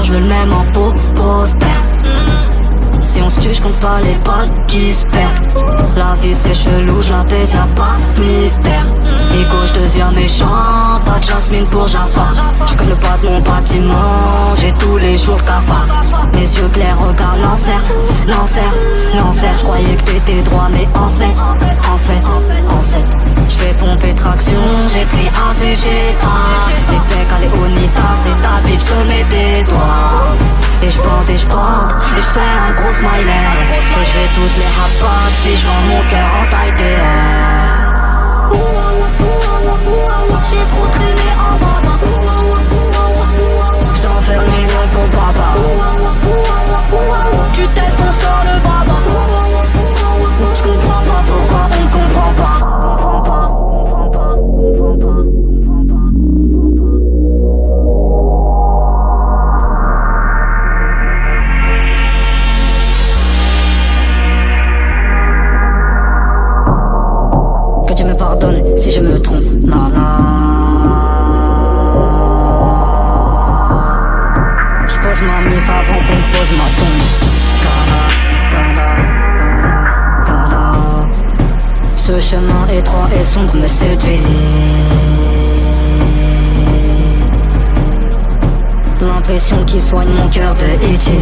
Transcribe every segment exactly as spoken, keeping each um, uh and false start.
je veux le même en peau, poster. Si on se tue, j'compte pas les balles qui se perdent. La vie c'est chelou, j'l'apaise, y'a pas de mystère. Ego, j'deviens méchant, pas de jasmine pour Jaffa. J'colle le pas de mon bâtiment, j'ai tous les jours cafard. Mes yeux clairs regardent l'enfer, l'enfer, l'enfer. J'croyais que t'étais droit, mais en fait, en fait, en fait j'fais pomper traction, j'ai tri A Vegeta. Les pecs à Léonita, c'est ta bitch, sommet des doigts. Et j'bande et j'bande, et j'fais un gros smiley. Et j'vais tous les rapacs si j'vends mon cœur en taille T R. J'ai trop traîné en baba. J't'en fais le million pour papa. Tu testes, on sort le baba. J'comprends pas pourquoi on comprend pas. Que Dieu me pardonne si je me trompe. La la. J'pose ma mif avant qu'on pose ma tombe. Gala, gala, gala. Ce chemin étroit et sombre me séduit. L'impression qui soigne mon cœur de E T.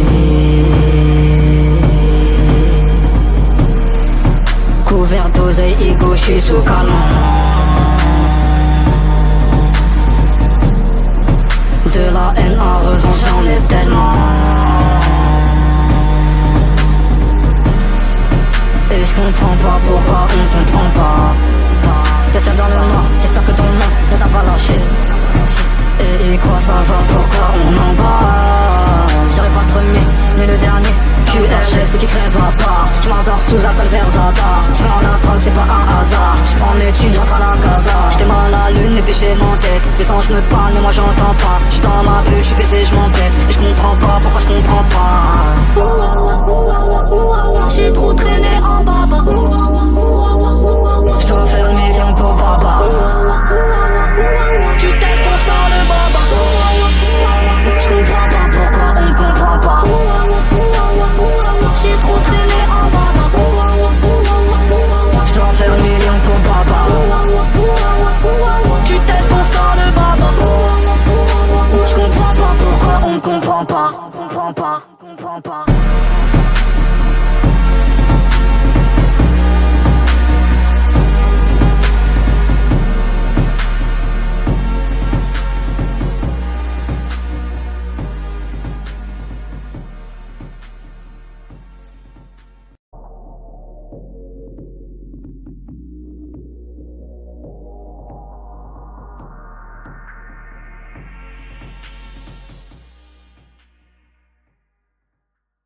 Couvert d'oseille, ego, j'suis sous calmant. De la haine en revanche, j'en ai tellement. Et j'comprends pas pourquoi on comprend pas. T'es seul dans le noir, j'espère que ton nom ne t'a pas lâché. Et ils croient savoir pourquoi on en bat. J'aurais pas le premier, ni le dernier. Q R chef, c'est qui crève à part. J'm'endors sous appel vers Zadar. J'fais en la drogue, c'est pas un hasard. J'prends mes thunes, j'entre à la casa. J'étais mal à la lune, les péchés m'entêtent. Les anges me parlent, mais moi j'entends pas. J'suis dans ma bulle, j'suis baisé, j'm'embête. Et j'comprends pas pourquoi j'comprends pas. J'ai trop traîné en baba. J'dois faire le million pour baba. Tu testes, on sort le baba. J'comprends pas pourquoi on comprend pas. J'ai trop traîné en baba. J'dois faire le million pour baba. Tu testes, on sort le baba. J'comprends pas pourquoi on comprend pas.